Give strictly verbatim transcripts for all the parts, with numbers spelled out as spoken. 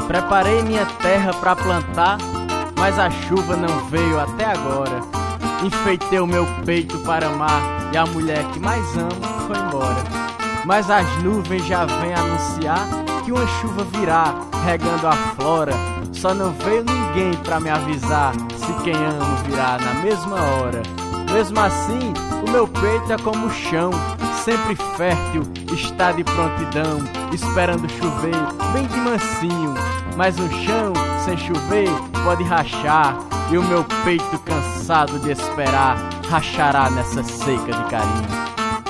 Preparei minha terra pra plantar, mas a chuva não veio até agora. Enfeitei o meu peito para amar e a mulher que mais amo foi embora. Mas as nuvens já vêm anunciar que uma chuva virá, regando a flora. Só não veio ninguém pra me avisar se quem amo virá na mesma hora. Mesmo assim, o meu peito é como o chão, sempre fértil, está de prontidão, esperando chover, bem de mansinho. Mas um chão sem chover pode rachar, e o meu peito cansado de esperar rachará nessa seca de carinho.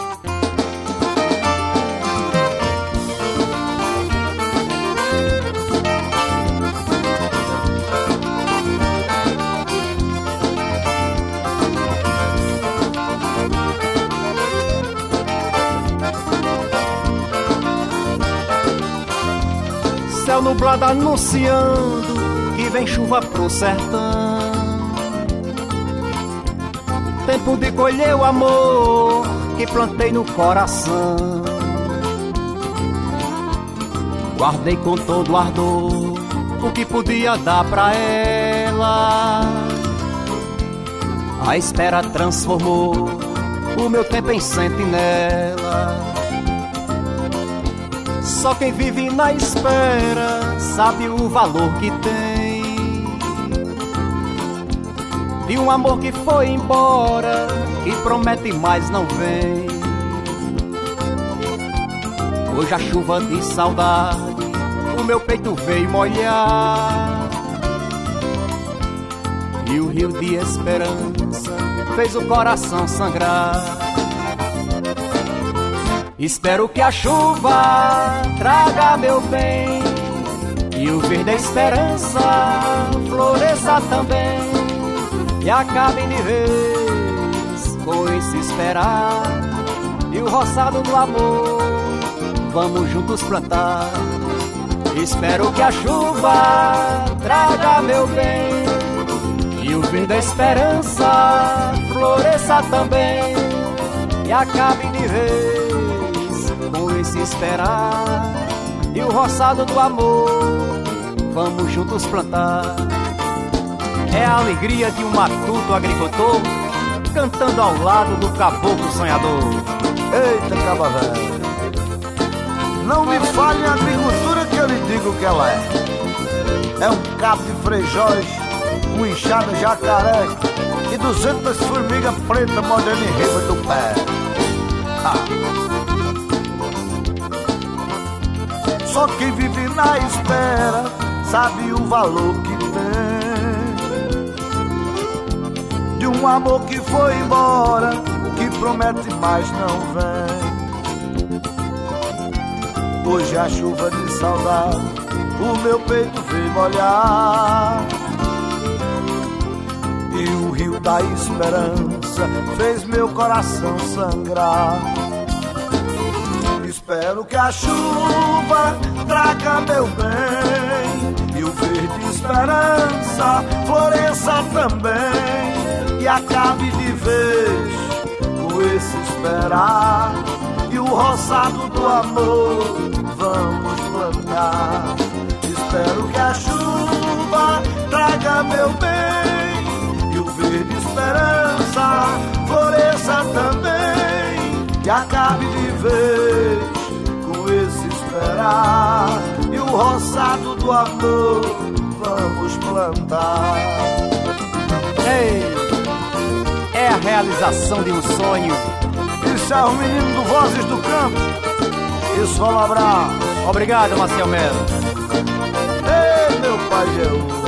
Céu nublado anunciando que vem chuva pro sertão. Tempo de colher o amor que plantei no coração. Guardei com todo ardor o que podia dar pra ela. A espera transformou o meu tempo em sentinela. Só quem vive na espera sabe o valor que tem de um amor que foi embora e promete mais não vem. Hoje a chuva de saudade o meu peito veio molhar, e o rio de esperança fez o coração sangrar. Espero que a chuva traga meu bem e o verde da esperança floresça também, e acabe de vez com esse esperar, e o roçado do amor vamos juntos plantar. Espero que a chuva traga meu bem e o verde da esperança floresça também, e acabe de vez com esse esperar, e o roçado do amor vamos juntos plantar. É a alegria de um matuto agricultor cantando ao lado do caboclo sonhador. Eita, caba velho, não me fale em agricultura que eu lhe digo que ela é. É um cabo de frejóis, uma enxada jacaré e duzentas formigas pretas mordendo em riba do pé. Ah. Só quem vive na espera sabe o valor que tem de um amor que foi embora, que promete mais não vem. Hoje a chuva de saudade o meu peito veio molhar, e o rio da esperança fez meu coração sangrar. Espero que a chuva traga meu bem e o verde esperança floresça também, e acabe de vez com esse esperar, e o roçado do amor vamos plantar. Espero que a chuva traga meu bem e o verde esperança floresça também, e acabe de vez com esse esperar, e o roçado do amor vamos plantar. Ei, é a realização de um sonho. Isso é o menino do Vozes do Campo. Isso, vamos abraço. Obrigado, Marcel Melo. Ei, meu pai, eu